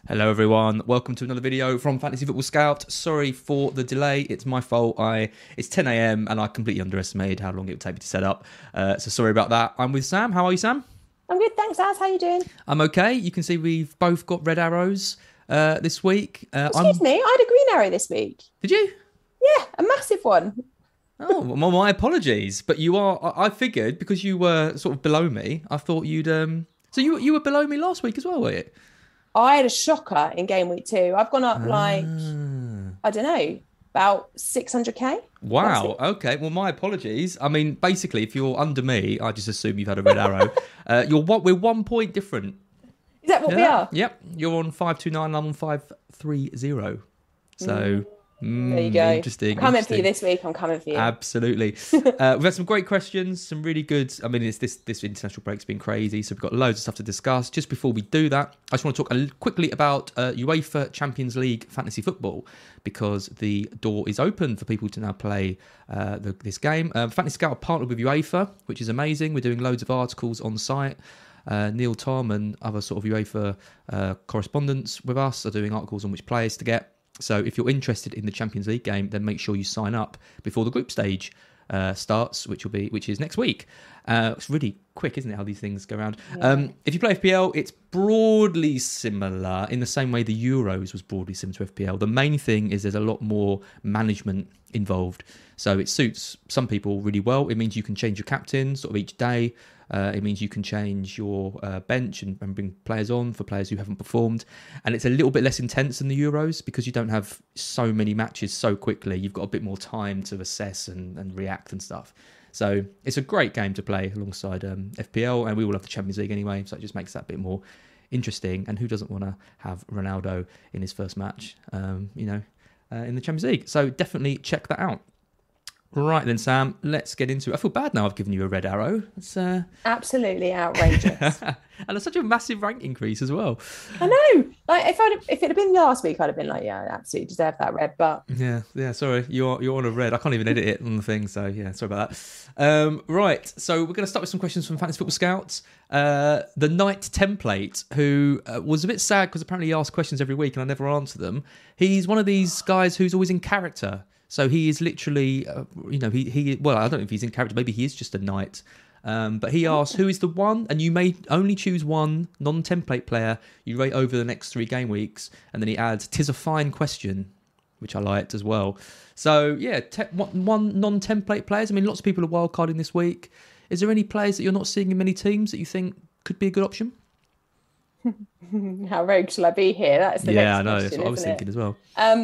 Hello everyone, welcome to another video from Fantasy Football Scout. Sorry for the delay, it's my fault. It's 10 a.m. and I completely underestimated how long it would take me to set up. So sorry about that. I'm with Sam. How are you, Sam? I'm good, thanks, Az. How you doing? I'm okay. You can see we've both got red arrows this week. Excuse me, I had a green arrow this week. Did you? Yeah, a massive one. Oh, well, my apologies. But you are, I figured, because you were sort of below me, I thought you'd... So you were below me last week as well, were you? I had a shocker in game week 2. I've gone up I don't know, about 600k. Wow. Okay. Well, my apologies. I mean, basically, if you're under me, I just assume you've had a red arrow. We're 1 point different. Is that what we are? Yep. You're on 529. I'm on 530. So. There you go. Interesting. Coming for you this week. I'm coming for you. Absolutely. We've had some great questions, some really good. I mean, this international break's been crazy, so we've got loads of stuff to discuss. Just before we do that, I just want to talk quickly about UEFA Champions League fantasy football, because the door is open for people to now play this game. Fantasy Scout are partnered with UEFA, which is amazing. We're doing loads of articles on site. Neil, Tom, and other sort of UEFA correspondents with us are doing articles on which players to get. So if you're interested in the Champions League game, then make sure you sign up before the group stage starts, which is next week. It's really quick, isn't it, how these things go around? Yeah. If you play FPL, it's broadly similar in the same way the Euros was broadly similar to FPL. The main thing is there's a lot more management involved. So it suits some people really well. It means you can change your captain sort of each day. It means you can change your bench and bring players on for players who haven't performed. And it's a little bit less intense than the Euros because you don't have so many matches so quickly. You've got a bit more time to assess and react and stuff. So it's a great game to play alongside FPL, and we all have the Champions League anyway, so it just makes that a bit more interesting. And who doesn't want to have Ronaldo in his first match, in the Champions League? So definitely check that out. Right then, Sam, let's get into it. I feel bad now I've given you a red arrow. It's absolutely outrageous. And it's such a massive rank increase as well. I know. Like if it had been last week, I'd have been like, yeah, I absolutely deserve that red. But yeah. Sorry, you're on a red. I can't even edit it on the thing. So yeah, sorry about that. Right. So we're going to start with some questions from Fantasy Football Scouts. The Knight Template, who was a bit sad because apparently he asks questions every week and I never answer them. He's one of these guys who's always in character. So he is literally, well, I don't know if he's in character. Maybe he is just a knight. But he asks, who is the one? And you may only choose one non-template player you rate over the next 3 game weeks. And then he adds, "'Tis a fine question," which I liked as well. So, yeah, one non-template players. I mean, lots of people are wildcarding this week. Is there any players that you're not seeing in many teams that you think could be a good option? How rogue shall I be here? That's the next question. Yeah, I know. That's what I was thinking as well.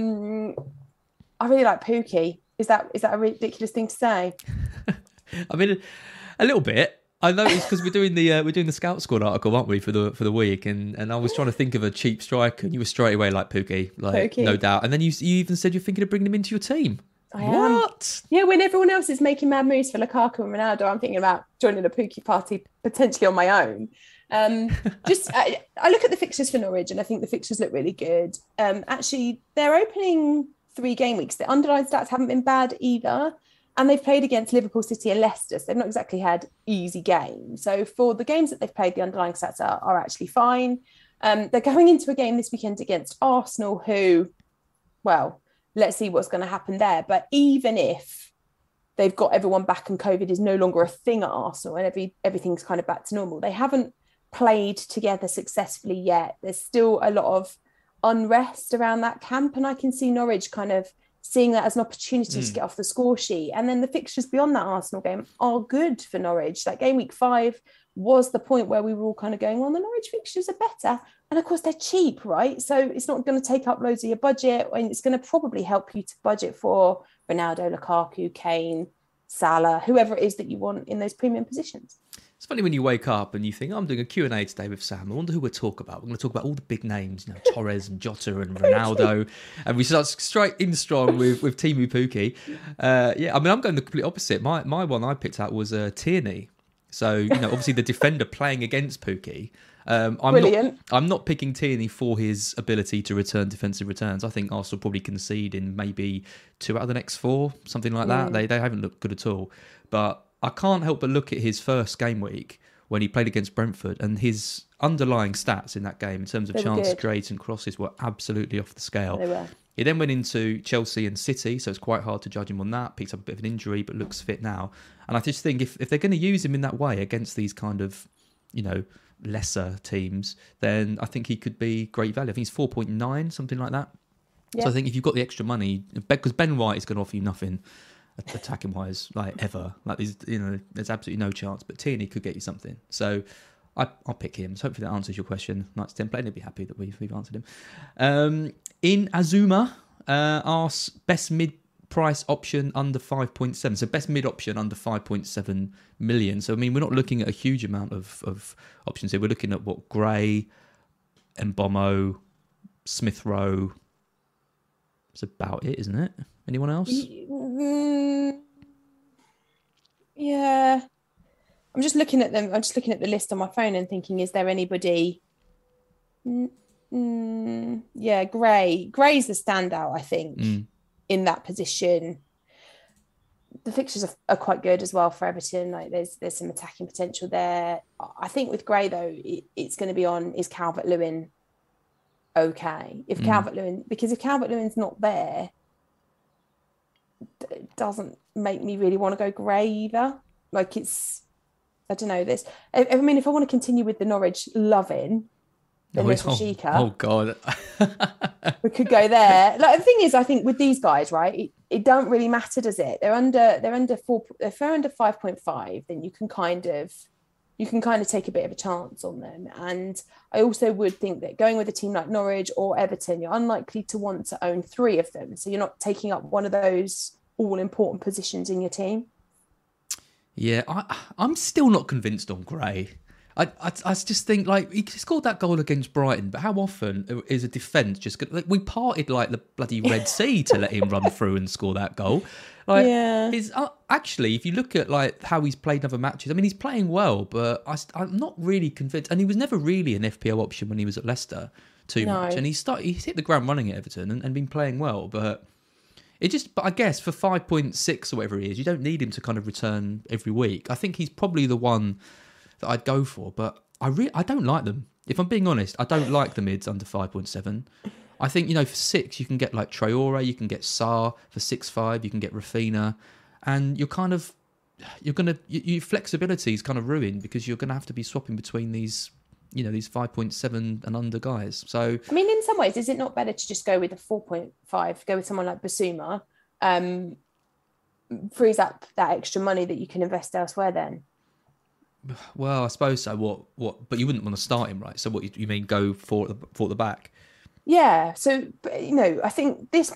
I really like Pookie. Is that a ridiculous thing to say? I mean, a little bit. I noticed because we're doing the Scout Squad article, aren't we, for the week? And I was trying to think of a cheap striker, and you were straight away like Pookie, no doubt. And then you even said you're thinking of bringing him into your team. I am. Yeah, when everyone else is making mad moves for Lukaku and Ronaldo, I'm thinking about joining a Pookie party potentially on my own. I look at the fixtures for Norwich, and I think the fixtures look really good. Actually, they're opening 3 game weeks. The underlying stats haven't been bad either. And they've played against Liverpool, City and Leicester. So they've not exactly had easy games. So for the games that they've played, the underlying stats are actually fine. They're going into a game this weekend against Arsenal, who, well, let's see what's going to happen there. But even if they've got everyone back and COVID is no longer a thing at Arsenal and everything's kind of back to normal, they haven't played together successfully yet. There's still a lot of unrest around that camp, and I can see Norwich kind of seeing that as an opportunity to get off the score sheet. And then the fixtures beyond that Arsenal game are good for Norwich. Like game week 5 was the point where we were all kind of going, well, the Norwich fixtures are better. And of course they're cheap, right? So it's not going to take up loads of your budget, and it's going to probably help you to budget for Ronaldo, Lukaku, Kane, Salah, whoever it is that you want in those premium positions. It's funny when you wake up and you think, I'm doing a Q&A today with Sam. I wonder who we'll talk about. We're going to talk about all the big names, Torres and Jota and Ronaldo. And we start straight in strong with Teemu Pukki. I'm going the complete opposite. My one I picked out was Tierney. So, obviously the defender playing against Pukki. I'm not picking Tierney for his ability to return defensive returns. I think Arsenal probably concede in maybe 2 out of the next 4, something like that. They haven't looked good at all. But I can't help but look at his first game week when he played against Brentford, and his underlying stats in that game in terms of chances created and crosses were absolutely off the scale. They were. He then went into Chelsea and City, so it's quite hard to judge him on that. Picked up a bit of an injury, but looks fit now. And I just think if they're going to use him in that way against these kind of, lesser teams, then I think he could be great value. I think he's 4.9, something like that. Yeah. So I think if you've got the extra money, because Ben White is going to offer you nothing attacking wise, like ever. Like there's absolutely no chance. But Tierney could get you something. So I'll pick him. So hopefully that answers your question. Nice template. And he'll be happy that we've answered him. In Azuma, asks best mid-price option under 5.7. So best mid option under 5.7 million. So I mean, we're not looking at a huge amount of options here. We're looking at Gray, Mbomo, Smith Rowe. That's about it, isn't it? Anyone else? Yeah. I'm just looking at them. I'm just looking at the list on my phone and thinking, is there anybody? Yeah, Gray. Gray's the standout, I think, in that position. The fixtures are quite good as well for Everton. Like there's some attacking potential there. I think with Gray though, it's going to be on, is Calvert-Lewin okay? If Calvert-Lewin's not there, it doesn't make me really want to go Gray either. Like I don't know this. I mean, if I want to continue with the Norwich loving, then Shika. Oh God, we could go there. Like the thing is, I think with these guys, right, it don't really matter, does it? They're under 4. If they're under 5.5, then you can kind of take a bit of a chance on them. And I also would think that going with a team like Norwich or Everton, you're unlikely to want to own 3 of them, so you're not taking up one of those all important positions in your team. Yeah, I'm still not convinced on Gray. I just think, like, he scored that goal against Brighton, but how often is a defence just good? Like, we parted like the bloody Red Sea to let him run through and score that goal. Like, yeah. Actually, if you look at like how he's played in other matches, I mean, he's playing well, but I'm not really convinced. And he was never really an FPL option when he was at Leicester too much. And he's hit the ground running at Everton and been playing well, but I guess for 5.6 or whatever he is, you don't need him to kind of return every week. I think he's probably the one that I'd go for, but I don't like them. If I'm being honest, I don't like the mids under 5.7. I think, for 6, you can get like Traore, you can get Sarr. For 6.5, you can get Rafinha. And your flexibility is kind of ruined because you're going to have to be swapping between these, these 5.7 and under guys. So, I mean, in some ways, is it not better to just go with a 4.5, go with someone like Basuma, frees up that extra money that you can invest elsewhere then? Well, I suppose so. What? But you wouldn't want to start him, right? So what you mean? Go for the back? Yeah. So I think this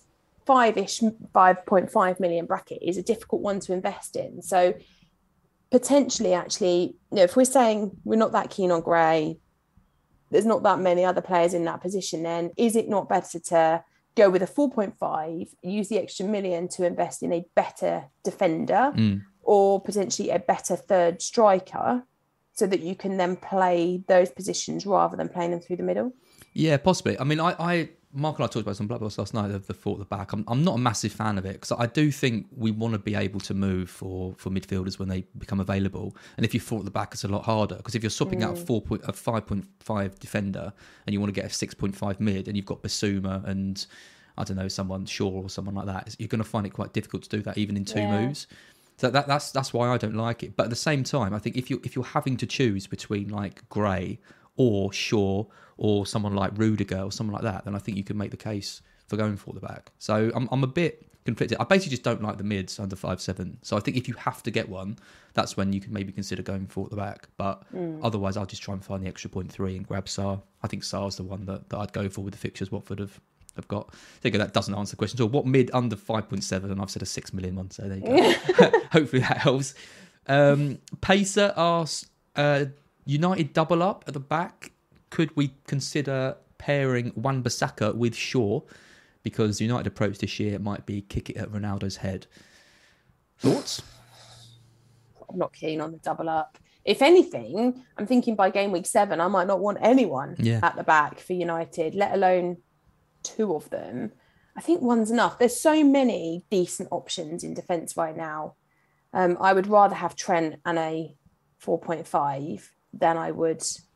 5.5 million bracket is a difficult one to invest in. So potentially, actually, if we're saying we're not that keen on Gray, there's not that many other players in that position. Then is it not better to go with a 4.5, use the extra million to invest in a better defender? Or potentially a better third striker so that you can then play those positions rather than playing them through the middle? Yeah, possibly. I mean, Mark and I talked about this on Blood Boss last night, the thought at the back. I'm not a massive fan of it because I do think we want to be able to move for midfielders when they become available. And if you thought at the back, it's a lot harder because if you're swapping out a 5.5 defender and you want to get a 6.5 mid and you've got Basuma and, I don't know, someone Shaw or someone like that, you're going to find it quite difficult to do that even in 2 moves. So that's why I don't like it. But at the same time, I think if you're having to choose between like Gray or Shaw or someone like Rudiger or someone like that, then I think you can make the case for going for the back. So I'm a bit conflicted. I basically just don't like the mids under 5.7. So I think if you have to get one, that's when you can maybe consider going for the back. But otherwise, I'll just try and find the extra 0.3 and grab Sarr. I think Sarr's the one that I'd go for with the fixtures Watford have got. I think that doesn't answer the question. So what mid under 5.7? And I've said a 6 million one, so there you go. Hopefully that helps. Pacer asks, United double up at the back. Could we consider pairing Wan-Bissaka with Shaw? Because the United approach this year might be kick it at Ronaldo's head. Thoughts? I'm not keen on the double up. If anything, I'm thinking by game week 7, I might not want anyone at the back for United, let alone 2 of them. I think one's enough. There's so many decent options in defence right now. I would rather have Trent and a 4.5 than I would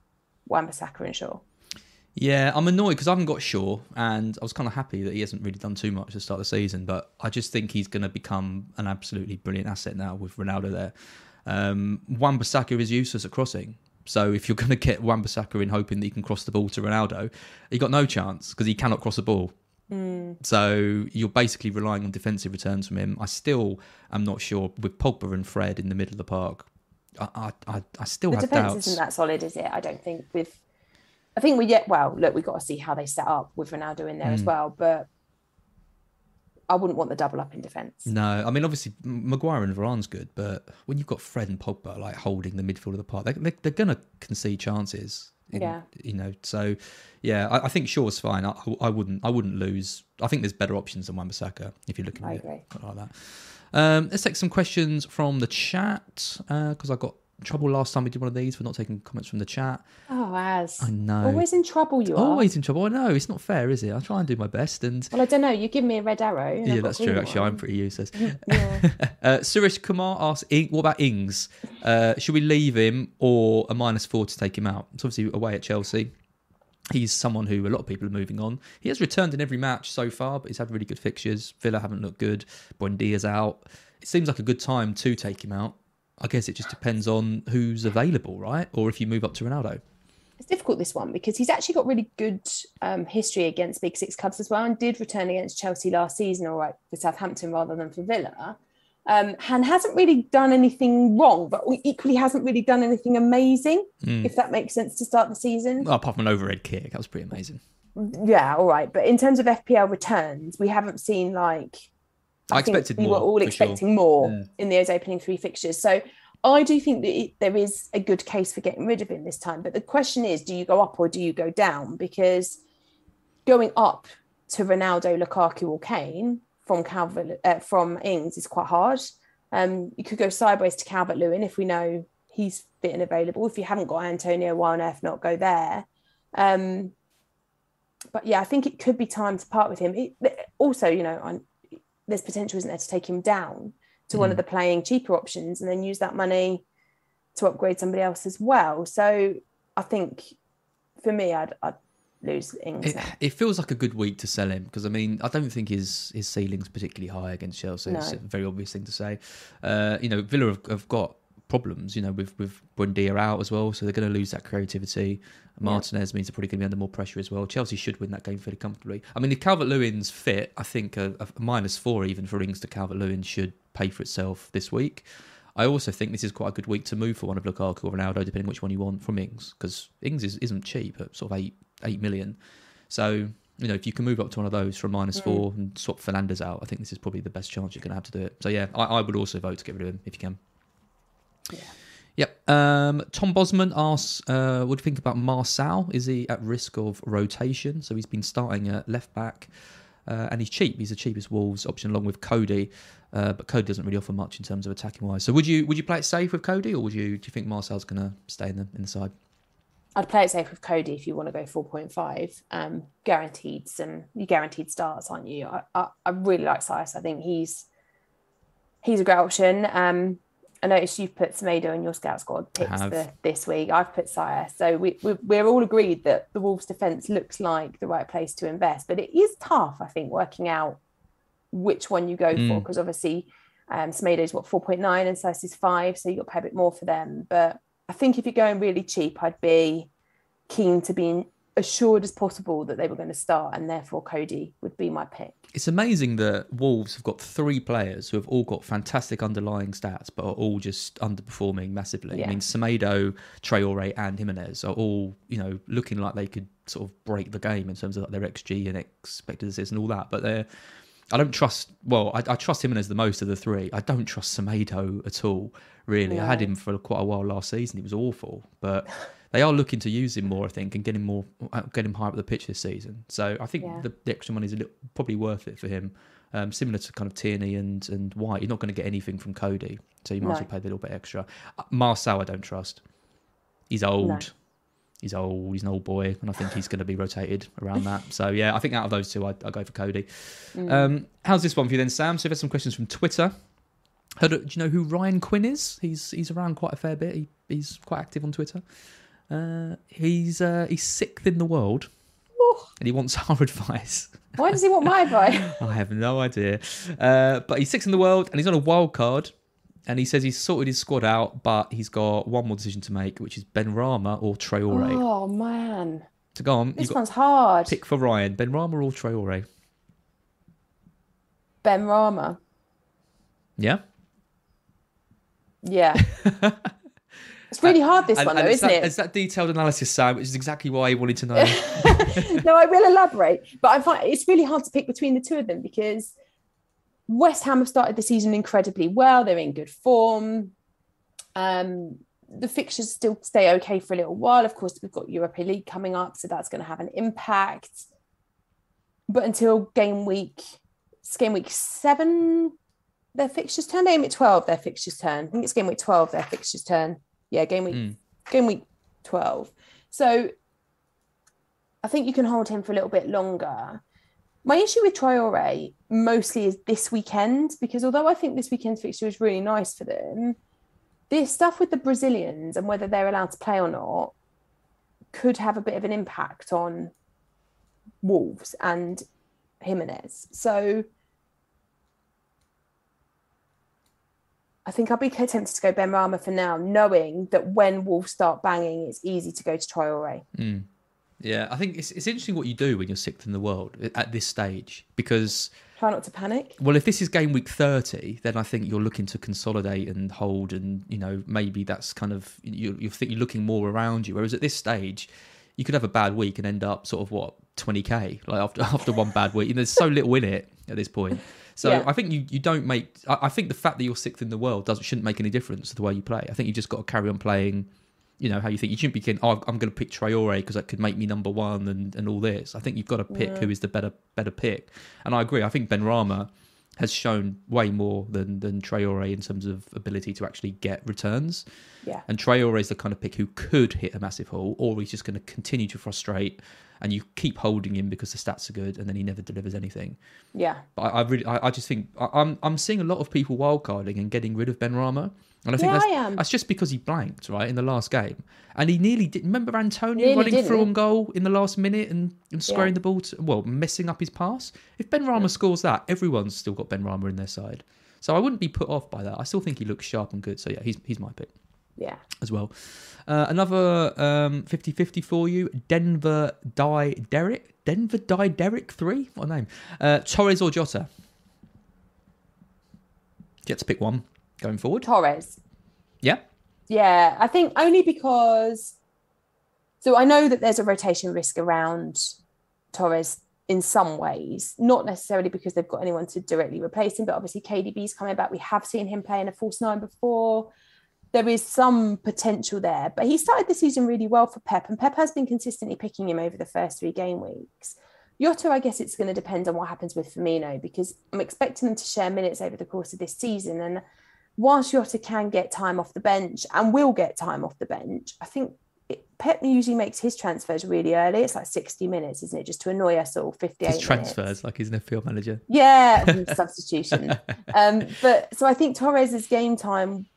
Wan-Bissaka and Shaw. Yeah, I'm annoyed because I haven't got Shaw, and I was kind of happy that he hasn't really done too much to start the season, but I just think he's going to become an absolutely brilliant asset now with Ronaldo there. Wan-Bissaka is useless at crossing. So if you're going to get Wan-Bissaka in hoping that he can cross the ball to Ronaldo, he got no chance because he cannot cross a ball. So you're basically relying on defensive returns from him. I still am not sure with Pogba and Fred in the middle of the park. I still have doubts. The defence isn't that solid, is it? I don't think I think we've got to see how they set up with Ronaldo in there as well, but I wouldn't want the double up in defence. No, I mean, obviously, Maguire and Varane's good, but when you've got Fred and Pogba like holding the midfield of the park, they're going to concede chances. So yeah, I think Shaw's fine. I wouldn't lose. I think there's better options than Wan-Bissaka if you're looking at it like that. Let's take some questions from the chat because I got trouble last time we did one of these for not taking comments from the chat. Oh, Az. I know. Always in trouble you are. Always in trouble. I know. It's not fair, is it? I try and do my best. Well, I don't know. You give me a red arrow. Yeah, that's true. Actually, I'm pretty useless. Suresh Kumar asks, what about Ings? Should we leave him or a -4 to take him out? It's obviously away at Chelsea. He's someone who a lot of people are moving on. He has returned in every match so far, but he's had really good fixtures. Villa haven't looked good. Buendia's out. It seems like a good time to take him out. I guess it just depends on who's available, right? Or if you move up to Ronaldo. It's difficult, this one, because he's actually got really good history against Big Six clubs as well, and did return against Chelsea last season, all right, for Southampton rather than for Villa. And hasn't really done anything wrong, but equally hasn't really done anything amazing, if that makes sense, to start the season. Well, apart from an overhead kick, that was pretty amazing. Yeah, all right. But in terms of FPL returns, we haven't seen like... I expected more. We were all expecting more in those opening 3 fixtures. So I do think that there is a good case for getting rid of him this time. But the question is, do you go up or do you go down? Because going up to Ronaldo, Lukaku or Kane from Ings is quite hard. You could go sideways to Calvert-Lewin if we know he's fit and available. If you haven't got Antonio, why on earth not go there? But yeah, I think it could be time to part with him. Also, there's potential, isn't there, to take him down to one of the playing cheaper options and then use that money to upgrade somebody else as well. So I think for me, I'd lose Ings. It feels like a good week to sell him because, I mean, I don't think his ceiling's particularly high against Chelsea. No. It's a very obvious thing to say. Villa have got problems, with Buendia out as well, so they're going to lose that creativity. Martinez means they're probably going to be under more pressure as well. Chelsea should win that game fairly comfortably. I mean, if Calvert-Lewin's fit, I think a -4 even for Ings to Calvert-Lewin should pay for itself this week. I also think this is quite a good week to move for one of Lukaku or Ronaldo, depending which one you want from Ings, because Ings isn't cheap at sort of 8 million. So, if you can move up to one of those from -4 and swap Fernandes out, I think this is probably the best chance you're going to have to do it. So yeah, I would also vote to get rid of him if you can. Yeah. Yep. Tom Bosman asks, what do you think about Marçal? Is he at risk of rotation? So he's been starting at left back, and he's cheap. He's the cheapest Wolves option along with Cody, but Cody doesn't really offer much in terms of attacking wise. So would you play it safe with Cody, or do you think Marçal's going to stay in the side? I'd play it safe with Cody if you want to go 4.5. Guaranteed starts, aren't you? I really like Sias. I think he's a great option. I noticed you've put Semedo in your scout squad picks for this week. I've put Sias. So we're all agreed that the Wolves defence looks like the right place to invest. But it is tough, I think, working out which one you go for. Because obviously Semedo's 4.9 and Sias is 5. So you've got to pay a bit more for them. But I think if you're going really cheap, I'd be keen to be assured as possible that they were going to start, and therefore Cody would be my pick. It's amazing that Wolves have got 3 players who have all got fantastic underlying stats, but are all just underperforming massively. Yeah. I mean, Semedo, Traore and Jimenez are all, looking like they could sort of break the game in terms of like their XG and expected assists and all that, but I don't trust... Well, I trust Jimenez the most of the 3. I don't trust Semedo at all, really. No. I had him for quite a while last season. He was awful, but... They are looking to use him more, I think, and get him higher up the pitch this season. So I think the extra money is probably worth it for him. Similar to kind of Tierney and White, you're not going to get anything from Cody, so you might as well pay a little bit extra. Marçal, I don't trust. He's old. No. He's old. He's an old boy, and I think he's going to be rotated around that. So yeah, I think out of those 2, I'll go for Cody. How's this one for you then, Sam? So we've had some questions from Twitter. Do you know who Ryan Quinn is? He's around quite a fair bit. He's quite active on Twitter. He's sixth in the world, and he wants our advice. Why does he want my advice? I have no idea. But he's sixth in the world, and he's on a wild card. And he says he's sorted his squad out, but he's got one more decision to make, which is Benrahma or Traore. Oh, man. So go on. This one's hard. Pick for Ryan. Benrahma or Traore? Benrahma. Yeah? Yeah. It's really hard, this one, though, isn't it? It's that detailed analysis, Sam, which is exactly why he wanted to know. No, I will elaborate. But I find it's really hard to pick between the two of them because West Ham have started the season incredibly well. They're in good form. The fixtures still stay okay for a little while. Of course, we've got Europa League coming up, so that's going to have an impact. But until game week 7, their fixtures turn. Game week 12, their fixtures turn. I think it's game week 12, their fixtures turn. Yeah, game week 12. So I think you can hold him for a little bit longer. My issue with Traore mostly is this weekend, because although I think this weekend's fixture is really nice for them, this stuff with the Brazilians and whether they're allowed to play or not could have a bit of an impact on Wolves and Jimenez. So I think I'll be tempted to go Benrahma for now, knowing that when Wolves start banging, it's easy to go to Traore. Yeah, I think it's interesting what you do when you're sixth in the world at this stage, because try not to panic. Well, if this is game week 30, then I think you're looking to consolidate and hold, and maybe that's kind of you think you're looking more around you. Whereas at this stage, you could have a bad week and end up sort of 20k like after one bad week. And there's so little in it at this point. So yeah. I think you don't make. I think the fact that you're sixth in the world shouldn't make any difference to the way you play. I think you just got to carry on playing. How you think. You shouldn't be thinking, I'm going to pick Traore because that could make me number one and all this. I think you've got to pick who is the better pick. And I agree. I think Benrahma has shown way more than Traore in terms of ability to actually get returns. Yeah. And Traore is the kind of pick who could hit a massive haul, or he's just going to continue to frustrate and you keep holding him because the stats are good and then he never delivers anything. Yeah. But I just think I'm seeing a lot of people wildcarding and getting rid of Benrahma. And I think that's just because he blanked, right, in the last game. And he nearly didn't. Remember Antonio running through on goal in the last minute and squaring the ball, messing up his pass? If Benrahma scores that, everyone's still got Benrahma in their side. So I wouldn't be put off by that. I still think he looks sharp and good. So yeah, he's my pick. Yeah. As well. Another 50-50 for you. Denver Die Derek 3? What a name. Torres or Jota? You get to pick one. Going forward? Torres. Yeah? Yeah, I think only because... So I know that there's a rotation risk around Torres in some ways, not necessarily because they've got anyone to directly replace him, but obviously KDB's coming back. We have seen him play in a false 9 before. There is some potential there, but he started the season really well for Pep, and Pep has been consistently picking him over the first 3 game weeks. Jota, I guess it's going to depend on what happens with Firmino, because I'm expecting them to share minutes over the course of this season, and whilst Jota can get time off the bench and will get time off the bench, I think Pep usually makes his transfers really early. It's like 60 minutes, isn't it? Just to annoy us all, 58 his transfers, minutes. like he's an field manager. Yeah, substitution. But so I think Torres' game time,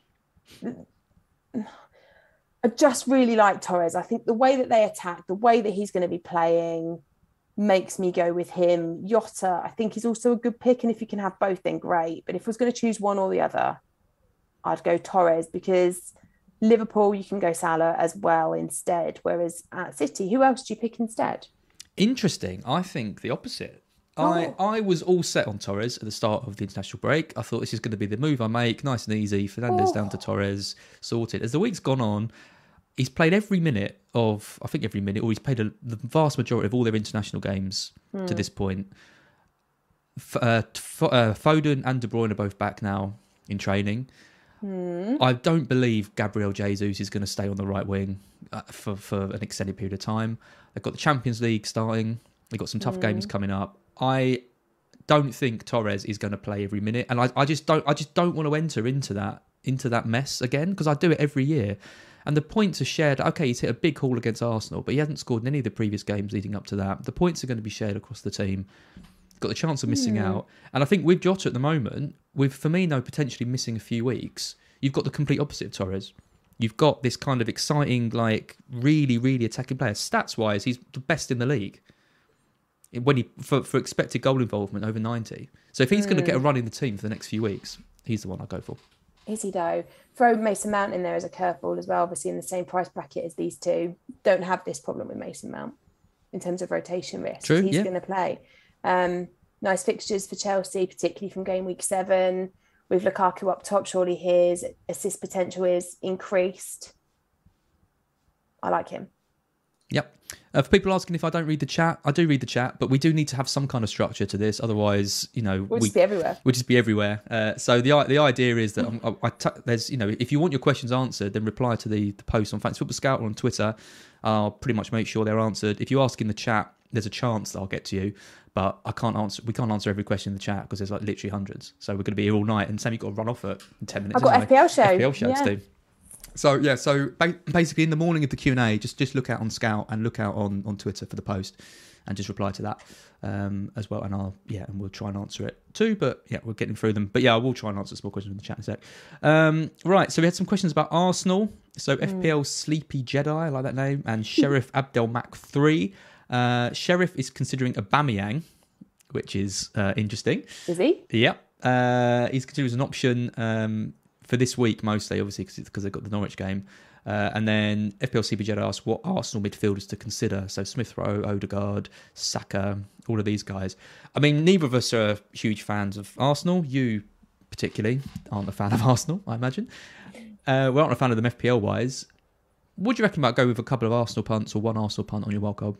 I just really like Torres. I think the way that they attack, the way that he's going to be playing makes me go with him. Jota, I think, is also a good pick. And if you can have both, then great. But if I was going to choose one or the other, I'd go Torres, because Liverpool, you can go Salah as well instead. Whereas at City, who else do you pick instead? Interesting. I think the opposite. I was all set on Torres at the start of the international break. I thought this is going to be the move I make. Nice and easy. Fernandes down to Torres. Sorted. As the week's gone on, he's played every minute, or he's played the vast majority of all their international games to this point. Foden and De Bruyne are both back now in training. I don't believe Gabriel Jesus is going to stay on the right wing for an extended period of time. They've got the Champions League starting. They've got some tough games coming up. I don't think Torres is going to play every minute, and I just don't want to enter into that mess again, because I do it every year. And the points are shared. Okay, he's hit a big haul against Arsenal, but he hasn't scored in any of the previous games leading up to that. The points are going to be shared across the team. Got the chance of missing out. And I think with Jota at the moment, with Firmino potentially missing a few weeks, you've got the complete opposite of Torres. You've got this kind of exciting, like really, really attacking player. Stats wise, he's the best in the league. When for expected goal involvement over 90. So if he's going to get a run in the team for the next few weeks, he's the one I go for. Is he though? Throw Mason Mount in there as a curveball as well, obviously in the same price bracket as these two. Don't have this problem with Mason Mount in terms of rotation risk. True, he's yeah. going to play. Nice fixtures for Chelsea, particularly from game week 7. With Lukaku up top, surely his assist potential is increased. I like him. Yep. For people asking if I don't read the chat, I do read the chat, but we do need to have some kind of structure to this. Otherwise, we'll just be everywhere. We'll just be everywhere. So the idea is that there's, if you want your questions answered, then reply to the post on Fantasy Football Scout or on Twitter. I'll pretty much make sure they're answered. If you ask in the chat, there's a chance that I'll get to you, but we can't answer every question in the chat because there's like literally hundreds. So we're going to be here all night, and Sam, you've got to run off at 10 minutes. I've got FPL show to do. So basically in the morning of the Q&A, just look out on Scout and look out on Twitter for the post, and just reply to that as well. And we'll try and answer it too. But yeah, we're getting through them. But yeah, I will try and answer some more questions in the chat in a sec. Right, so we had some questions about Arsenal. So FPL Sleepy Jedi, I like that name, and Sheriff Abdelmak 3. Sheriff is considering Aubameyang, which is interesting. Is he? Yep. He's considered as an option for this week mostly, obviously, because they've got the Norwich game. And then FPL CBJ asked what Arsenal midfielders to consider. So Smith Rowe, Odegaard, Saka, all of these guys. I mean, neither of us are huge fans of Arsenal. You particularly aren't a fan of Arsenal, I imagine. We aren't a fan of them FPL-wise. What do you reckon about going with a couple of Arsenal punts or one Arsenal punt on your wildcard?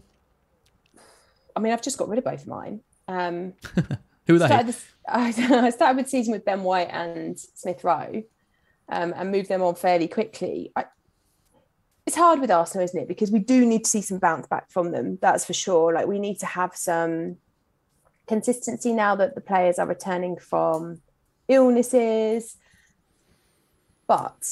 I mean, I've just got rid of both of mine. Who are they? I started with the season with Ben White and Smith Rowe. And move them on fairly quickly. It's hard with Arsenal, isn't it? Because we do need to see some bounce back from them. That's for sure. Like, we need to have some consistency now that the players are returning from illnesses. But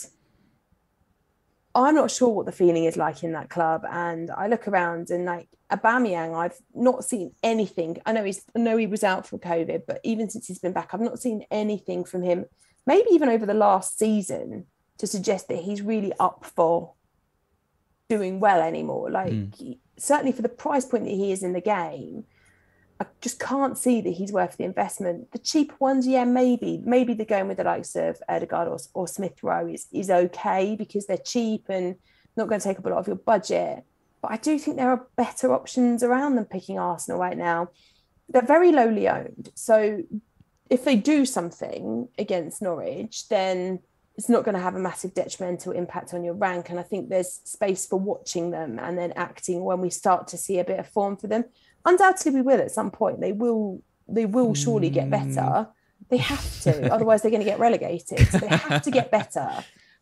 I'm not sure what the feeling is like in that club. And I look around and like Aubameyang, I've not seen anything. I know he was out from COVID, but even since he's been back, I've not seen anything from him. Maybe even over the last season, to suggest that he's really up for doing well anymore. Like, certainly for the price point that he is in the game, I just can't see that he's worth the investment. The cheaper ones, yeah, maybe they're going with the likes of Odegaard or Smith Rowe is okay because they're cheap and not going to take up a lot of your budget. But I do think there are better options around than picking Arsenal right now. They're very lowly owned. So if they do something against Norwich, then it's not going to have a massive detrimental impact on your rank. And I think there's space for watching them and then acting when we start to see a bit of form for them. Undoubtedly, we will at some point. They will surely get better. They have to, otherwise they're going to get relegated. So they have to get better.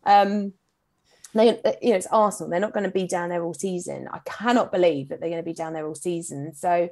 It's Arsenal. They're not going to be down there all season. I cannot believe that they're going to be down there all season. So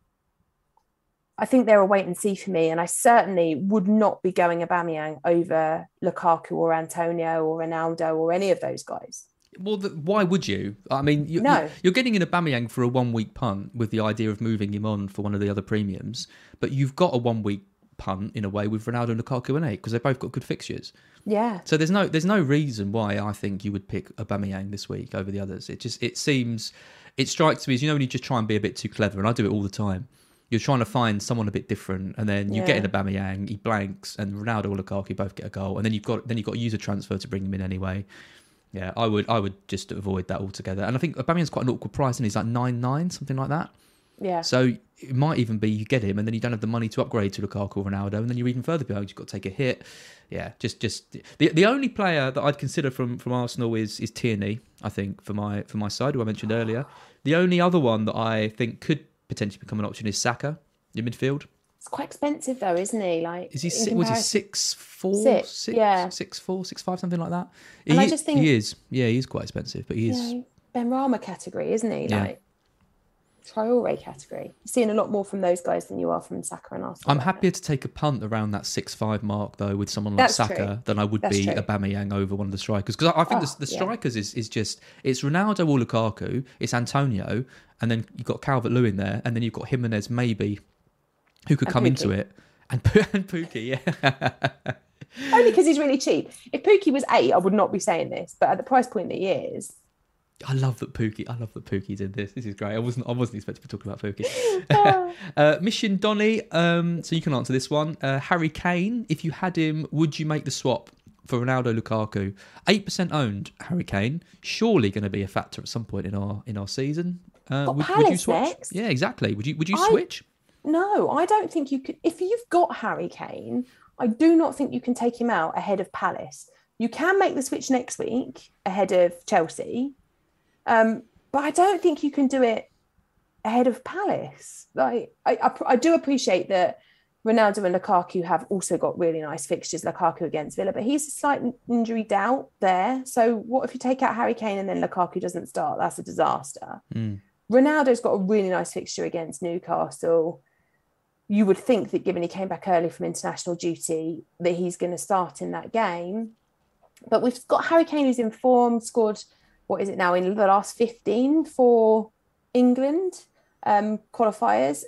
I think they're a wait and see for me, and I certainly would not be going Aubameyang over Lukaku or Antonio or Ronaldo or any of those guys. Well, why would you? I mean, you're getting in Aubameyang for a 1 week punt with the idea of moving him on for one of the other premiums, but you've got a 1 week punt in a way with Ronaldo and Lukaku and 8 because they've both got good fixtures. Yeah. So there's no reason why I think you would pick Aubameyang this week over the others. It strikes me as when you just try and be a bit too clever, and I do it all the time. You're trying to find someone a bit different, and then you get in Aubameyang, he blanks, and Ronaldo or Lukaku both get a goal, and then you've got to use a transfer to bring him in anyway. Yeah, I would just avoid that altogether. And I think Aubameyang's quite an awkward price, and he's like 9.9, something like that. Yeah. So it might even be you get him, and then you don't have the money to upgrade to Lukaku or Ronaldo, and then you're even further behind. You've got to take a hit. Yeah, just the only player that I'd consider from Arsenal is Tierney. I think for my side, who I mentioned earlier. The only other one that I think could potentially become an option is Saka in midfield. It's quite expensive though, isn't he? Like, is he 6'4", 6'4", 6'5", something like that? And I just think he is. Yeah, he is quite expensive, but he is Ben Rama category, isn't he? Yeah. Like Traore category. You're seeing a lot more from those guys than you are from Saka and Arsenal. I'm happier to take a punt around that 6'5" mark though with someone like Saka than I would be Aubameyang over one of the strikers, because I think the strikers is just, it's Ronaldo or Lukaku, it's Antonio, and then you've got Calvert-Lewin there, and then you've got Jimenez maybe, who could come into it, and Pukki, yeah. Only because he's really cheap. If Pookie was 8, I would not be saying this, but at the price point that he is. I love that Pookie's in this. This is great. I wasn't expecting to talk about Pookie. Mission Donny. So you can answer this one. Harry Kane. If you had him, would you make the swap for Ronaldo, Lukaku? 8% owned. Harry Kane. Surely going to be a factor at some point in our season. Would you switch? Next. Yeah, exactly. Would you switch? No, I don't think you could. If you've got Harry Kane, I do not think you can take him out ahead of Palace. You can make the switch next week ahead of Chelsea. But I don't think you can do it ahead of Palace. Like I do appreciate that Ronaldo and Lukaku have also got really nice fixtures. Lukaku against Villa, but he's a slight injury doubt there. So what if you take out Harry Kane and then Lukaku doesn't start? That's a disaster. Ronaldo's got a really nice fixture against Newcastle. You would think that given he came back early from international duty, that he's going to start in that game. But we've got Harry Kane who's in form, scored, what is it now, in the last 15 for England qualifiers.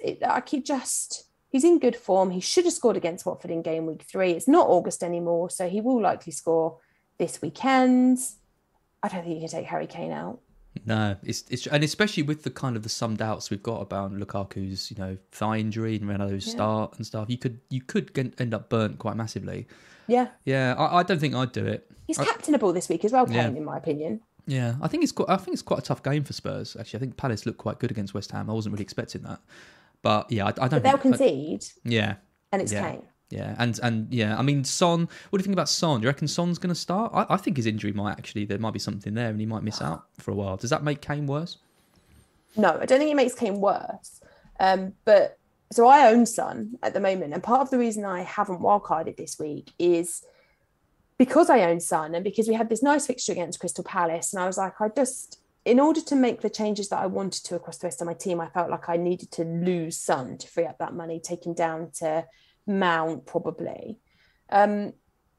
He's in good form. He should have scored against Watford in game week 3. It's not August anymore, so he will likely score this weekend. I don't think you can take Harry Kane out. No, it's and especially with the kind of the some doubts we've got about Lukaku's thigh injury and Ronaldo's start and stuff. You could end up burnt quite massively. Yeah, I don't think I'd do it. He's captainable this week as well, Kane, in my opinion. Yeah, I think it's quite a tough game for Spurs. Actually, I think Palace looked quite good against West Ham. I wasn't really expecting that, but yeah, I don't. But they'll concede. Yeah, and it's Kane. Yeah, and yeah, I mean, Son. What do you think about Son? Do you reckon Son's going to start? I think his injury there might be something there, and he might miss out for a while. Does that make Kane worse? No, I don't think it makes Kane worse. But so I own Son at the moment, and part of the reason I haven't wildcarded this week is because I own Son, and because we had this nice fixture against Crystal Palace, and I was like, in order to make the changes that I wanted to across the rest of my team, I felt like I needed to lose Son to free up that money, take him down to Mount probably. But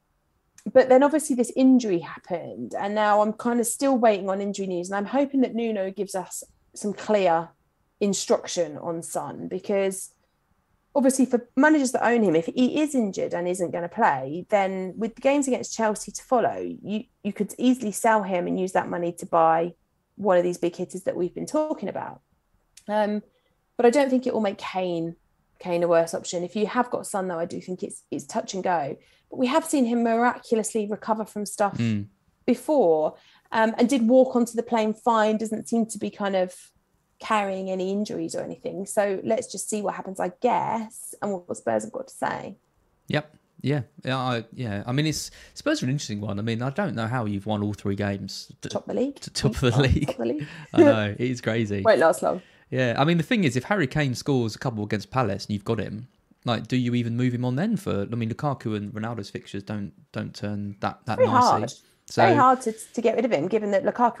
then obviously this injury happened, and now I'm kind of still waiting on injury news, and I'm hoping that Nuno gives us some clear instruction on Son, because obviously for managers that own him, if he is injured and isn't going to play, then with the games against Chelsea to follow, you could easily sell him and use that money to buy one of these big hitters that we've been talking about. But I don't think it will make Kane a worse option. If you have got Son, though, I do think it's touch and go. But we have seen him miraculously recover from stuff before, and did walk onto the plane fine. Doesn't seem to be kind of carrying any injuries or anything. So let's just see what happens, I guess, and what Spurs have got to say. Yep. Yeah. I mean, Spurs are an interesting one. I mean, I don't know how you've won all 3 games. Top of the league. Top of the league. I know, it is crazy. Won't last long. Yeah, I mean, the thing is, if Harry Kane scores a couple against Palace and you've got him, like, do you even move him on then? Lukaku and Ronaldo's fixtures don't turn that very nicely. Hard. So, very hard to get rid of him, given that Lukaku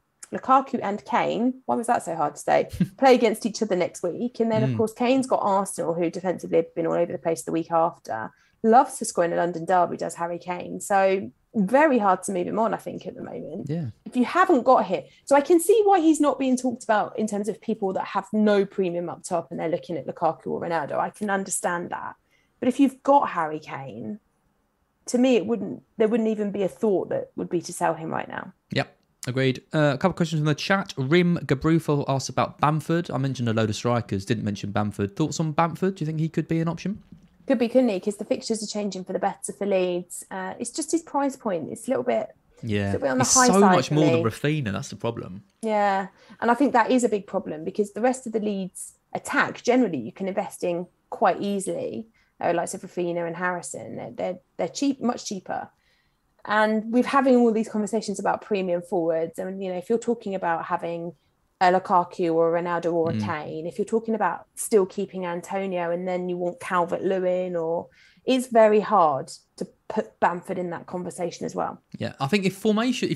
and Kane, why was that so hard to say, play against each other next week. And then, of course, Kane's got Arsenal, who defensively have been all over the place the week after. Loves to score in a London derby, does Harry Kane. So very hard to move him on, I think, at the moment. Yeah. If you haven't got him. So I can see why he's not being talked about in terms of people that have no premium up top and they're looking at Lukaku or Ronaldo. I can understand that. But if you've got Harry Kane, to me, there wouldn't even be a thought that would be to sell him right now. Yep. Agreed. A couple of questions in the chat. Rim Gabrufel asked about Bamford. I mentioned a load of strikers, didn't mention Bamford. Thoughts on Bamford? Do you think he could be an option? Could be, couldn't he? Because the fixtures are changing for the better for Leeds. It's just his price point. It's a little bit, on the high side. So much more than Rafinha. That's the problem. Yeah, and I think that is a big problem because the rest of the Leeds attack generally you can invest in quite easily. Like Rafinha and Harrison, they're cheap, much cheaper. And we're having all these conversations about premium forwards. And if you're talking about having a Lukaku or a Ronaldo or a Kane, if you're talking about still keeping Antonio and then you want Calvert-Lewin, it's very hard to put Bamford in that conversation as well. Yeah, I think if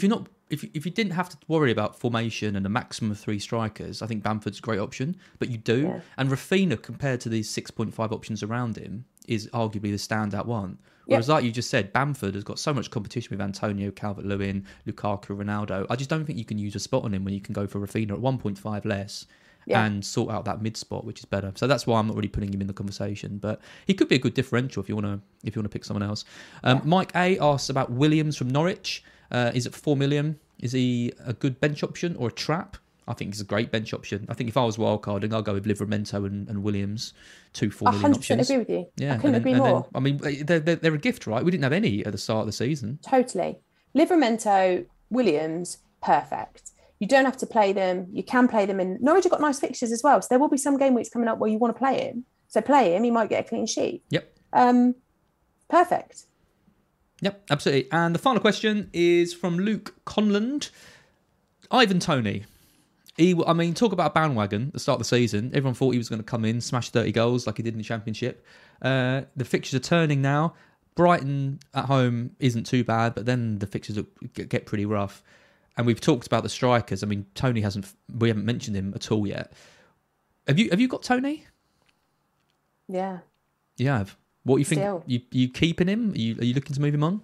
you didn't have to worry about formation and a maximum of 3 strikers, I think Bamford's a great option, but you do. Yeah. And Rafinha, compared to these 6.5 options around him, is arguably the standout one. Whereas, like you just said, Bamford has got so much competition with Antonio, Calvert-Lewin, Lukaku, Ronaldo. I just don't think you can use a spot on him when you can go for Rafinha at 1.5 less and sort out that mid spot, which is better. So that's why I'm not really putting him in the conversation. But he could be a good differential if you want to pick someone else. Mike A asks about Williams from Norwich. Is it 4 million? Is he a good bench option or a trap? I think he's a great bench option. I think if I was wildcarding, I'll go with Livramento and Williams, 2 4 million 100% options. agree with you. Yeah, I couldn't agree more. I mean, they're a gift, right? We didn't have any at the start of the season. Totally. Livramento, Williams, perfect. You don't have to play them. You can play them in. Norwich have got nice fixtures as well. So there will be some game weeks coming up where you want to play him. So play him. He might get a clean sheet. Yep. Perfect. Yep, absolutely. And the final question is from Luke Conland. Ivan Toney. Talk about a bandwagon at the start of the season. Everyone thought he was going to come in, smash 30 goals like he did in the Championship. The fixtures are turning now. Brighton at home isn't too bad, but then the fixtures get pretty rough. And we've talked about the strikers. I mean, Toney we haven't mentioned him at all yet. Have you got Toney? Yeah. You have. What do you think? Still. You keeping him? Are you looking to move him on?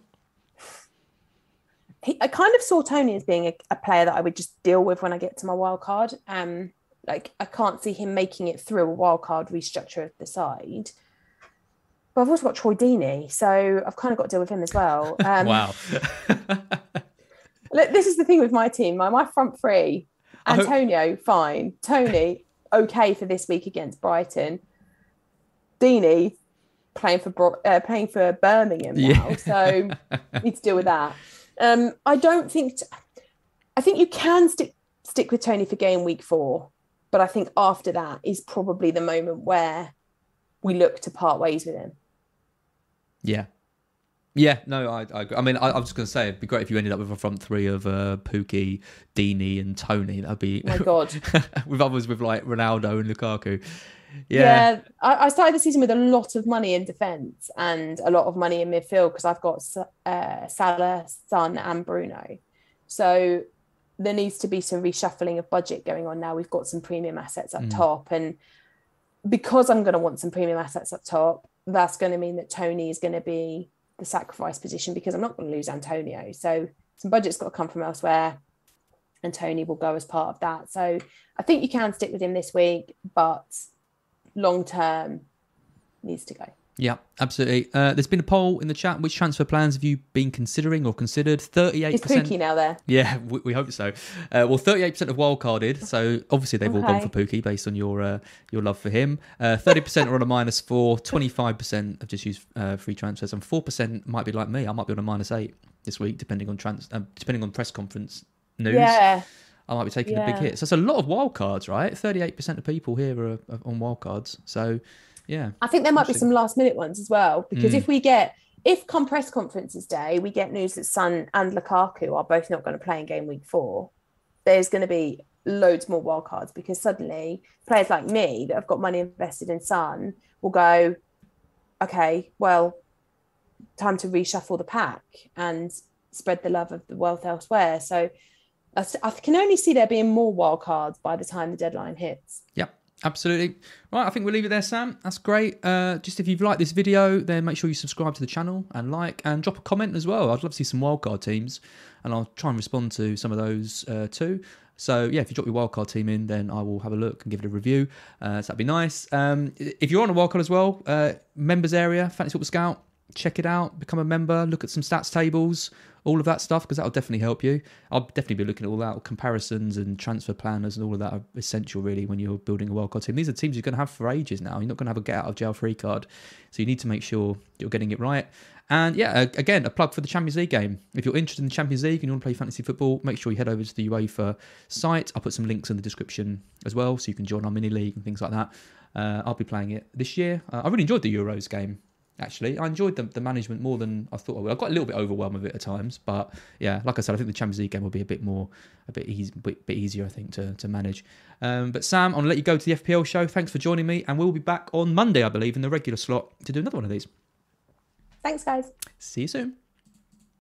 I kind of saw Toney as being a player that I would just deal with when I get to my wild card. Like I can't see him making it through a wild card restructure of the side. But I've also got Troy Deeney, so I've kind of got to deal with him as well. Wow. Look, this is the thing with my team. My front three: Antonio, fine; Toney, okay for this week against Brighton; Deeney, playing for Birmingham now, so need to deal with that. I think you can stick with Toney for game week 4, but I think after that is probably the moment where we look to part ways with him. Yeah, no, I agree. I mean, I was just going to say, it'd be great if you ended up with a front three of Pukki, Deeney and Toney. That'd be... My God. with others with like Ronaldo and Lukaku. Yeah, I started the season with a lot of money in defence and a lot of money in midfield because I've got Salah, Son and Bruno. So there needs to be some reshuffling of budget going on now. We've got some premium assets up top. And because I'm going to want some premium assets up top, that's going to mean that Toney is going to be the sacrifice position because I'm not going to lose Antonio. So some budget's got to come from elsewhere and Toney will go as part of that. So I think you can stick with him this week, but long term needs to go. Yeah, absolutely. There's been a poll in the chat. Which transfer plans have you been considering or considered? 38%. Is Pukki now there? Yeah, we hope so. 38% have wildcarded. So obviously they've all gone for Pukki based on your love for him. 30% are on a -4. 25% have just used free transfers, and 4% might be like me. I might be on a -8 this week, depending on press conference news. Yeah. I might be taking a big hit. So that's a lot of wildcards, right? 38% of people here are on wildcards. So. Yeah, I think there might be some last minute ones as well, because if come press conferences day, we get news that Son and Lukaku are both not going to play in game week 4, there's going to be loads more wildcards because suddenly players like me that have got money invested in Son will go, okay, well, time to reshuffle the pack and spread the love of the wealth elsewhere. So I can only see there being more wildcards by the time the deadline hits. Yep. Absolutely. Right, I think we'll leave it there, Sam. That's great. Just if you've liked this video, then make sure you subscribe to the channel and like and drop a comment as well. I'd love to see some wildcard teams and I'll try and respond to some of those too. So yeah, if you drop your wildcard team in, then I will have a look and give it a review. So that'd be nice. If you're on a wildcard as well, members area, Fantasy Football Scout, check it out, become a member, look at some stats tables, all of that stuff, because that'll definitely help you. I'll definitely be looking at all that, comparisons and transfer planners and all of that are essential really when you're building a wildcard team. These are teams you're going to have for ages now. You're not going to have a get out of jail free card. So you need to make sure you're getting it right. And yeah, again, a plug for the Champions League game. If you're interested in the Champions League and you want to play fantasy football, make sure you head over to the UEFA site. I'll put some links in the description as well, so you can join our mini league and things like that. I'll be playing it this year. I really enjoyed the Euros game. Actually, I enjoyed the management more than I thought I would. I got a little bit overwhelmed with it at times, but yeah, like I said, I think the Champions League game will be a bit easier, I think, to manage. But Sam, I'll let you go to the FPL show. Thanks for joining me, and we'll be back on Monday, I believe, in the regular slot to do another one of these. Thanks, guys. See you soon.